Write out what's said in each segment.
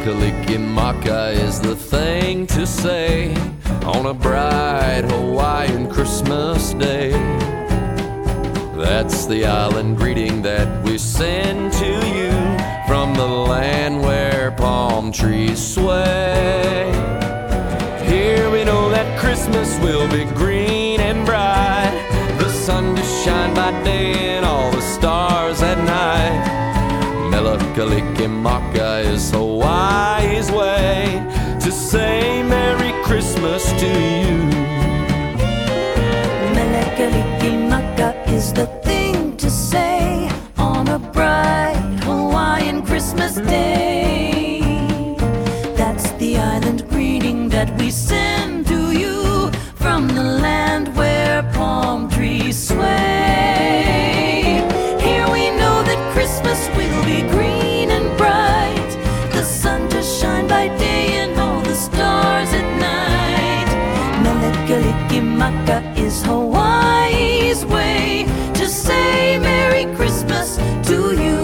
Kalikimaka is the thing to say on a bright Hawaiian Christmas day. That's the island greeting that we send to you from the land where palm trees sway. Here we know that Christmas will be green and bright, the sun to shine by day and all the stars at night. Mele Kalikimaka is Hawaii's way to say Merry Christmas to you. Mele Kalikimaka is the thing to say on a bright Hawaiian Christmas day. That's the island greeting that we send to you from the land where palm trees sway. Here we know that Christmas will be green and bright, the sun to shine by day and all the stars at night. Mele Kalikimaka is Hawaii's way to say Merry Christmas to you.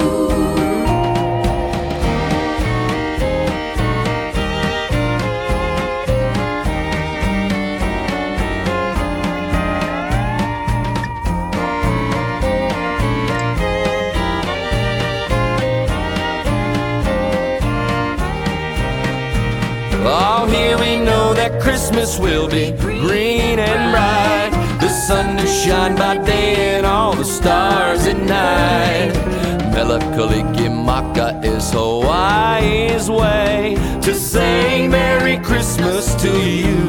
Oh, here we know that Christmas will be green and bright, the sun to shine by day and all the stars at night. Mele Kalikimaka is Hawaii's way to say Merry Christmas to you.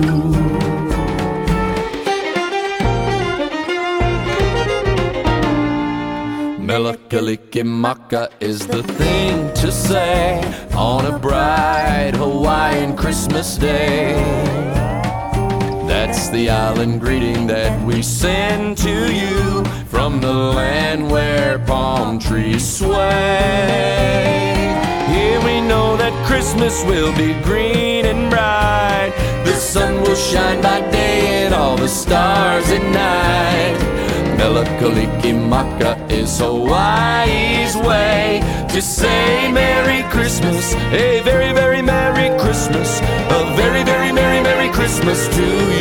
Mele Kalikimaka is the thing to say on a bright Hawaiian Christmas day. That's the island greeting that we send to you from the land where palm trees sway. Here we know that Christmas will be green and bright, the sun will shine by day and all the stars at night. Mele Kalikimaka is Hawaii's way to say Merry Christmas, a very, very Merry Christmas, a very, very Merry, Merry Christmas to you.